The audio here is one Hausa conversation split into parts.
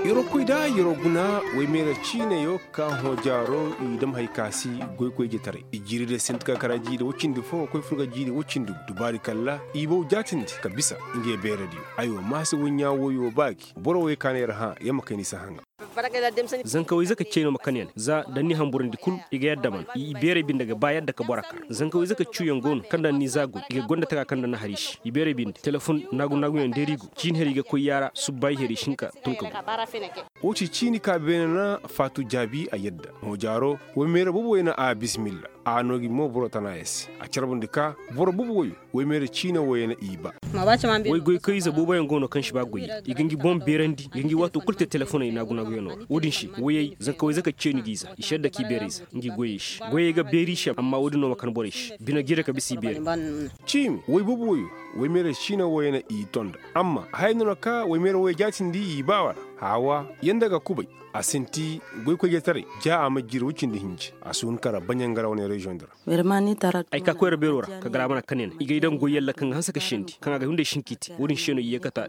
Yoro kuida yoro guna we mera chine yo ka ho jaro idam haikasi goy koy getare ijiri de sentka karaji de wucin fo koy furga jiri wucin dubari kalla ibo jatindi kabisa inge be radio ayo masu wunya woyo baki boro we kanera ha yama kani sahanga zan kawai zaka ceno makaniyan za da ni hamburin di kul iga yadda man i bere bin daga bayar da ka boraka zan kawai zaka cuyon gon kanda ni zago iga gonda ta kanda na harish i bere bin telefon nagu yan derigo cin heriga ko yara subbai herishinka tunka oci cini ka benana fatu jabi a yadda mo jaro we mera bubo ina a bismillah a nogi mo boro tanayes a charbun ka boro bubo we mera cina we na iba wai goy kai zabo bayan gono kan shi ba goyi igangi bom berandi igangi wato kulte telefon ina guna goyono wodin shi wai zan kawai zaka ce ni giza ishar da ki beriz ngi goye shi goye ga beri shi amma wodin no makan bore shi bina gira ka bisi beri cim wai bubo we mera cina we na i tonda amma haynuna ka we mera we jatin di ibawar hawa yanda ga kubai a sinti goy ko getare ja ama jir wucin da hinji a sun kara banyan gara wani region dara vermani tarat ai ka koyar berora ka gara mana kanen iga idan goyella kan hansa ka shindi kan ga hunde shinkiti wurin sheno yekata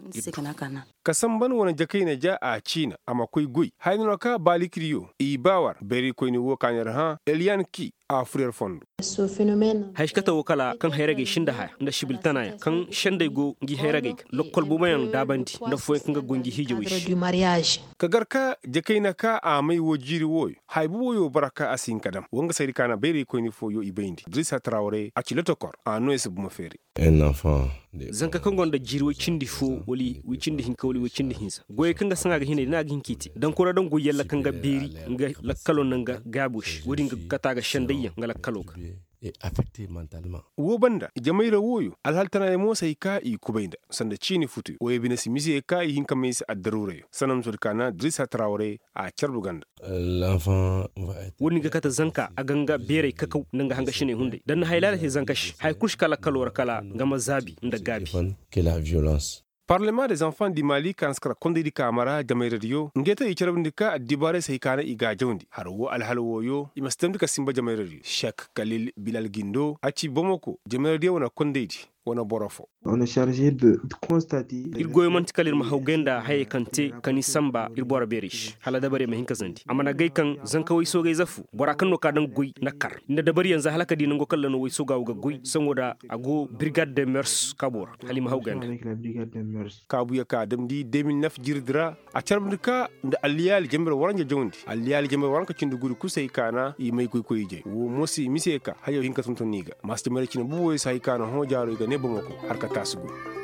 ka san ban wani jakai na ja a China amma koi goy haynuna ka balikriyo i bawar beri ko ni wo kanyar ha elian ki a frère fond haishkata wakala kan hairage shinda haya nda shibiltana ya kan shanda go ngi hairage lokol bumayan dabandi nda foyen kan gongi hije wish ka garka jakai na ka a mai wojiri woyo haibu woyo baraka asin kadam wanga sai kana beri ko ni foyo ibendi Drissa Traoré a chiloto kor a no es buma feri un enfant zanka kan gonda jiri wo cindi fo woli wi cindi hinka woli wi cindi hinsa goye kan ga sanga ga hine na ga hinkiti dan kora dan go yella kan ga beri nga lakkalo nanga gabush wodi nga kata ga shandayya nga lakkalo est affecté mentalement. Wo banda jamaira woyo alhaltana e mosa ka i kubainda sanda chini futu wo bina simisi ka i hinka mes adarure sanam surkana Drissa Traoré a charbuganda L'enfant va être woni ga kata zanka aganga bere kakau nanga hanga shine hunde dan haylala he zankash hay kush kala kalor kala ngama zabi nda gabi que la violence. Parlement des enfants du Mali kanskara kondidi kamara jamaira dio ngeta i charbundika adibare sai kana iga jawndi harwo alhalwo yo imastamdika simba jamaira dio Cheikh Khalil Bilal Guindo aci bomoko jamaira dio wana kondidi wana borofo. On est chargé de constater il goyo man tikalir ma hawgenda haye kante kani samba il bora berish hala dabare ma hinka zandi amana gay kan zanka way so gay zafu bora kan no kadan goy nakar inda dabari yanzu halaka di ngo kallano way so gawo ga goy sangoda ago brigade de mers kabor halima hawgenda avec la brigade des mœurs. Kabuya ka damdi 2009 jirdira a charbundika nda aliyal jambar waranja jawndi aliyal jambar waranka cindu guri kusai kana i mai koy je wo mosi miseka hayo hinka tuntuniga mas jamaira cin buwo sai kana ho jaro ga ne bomako harka tasugo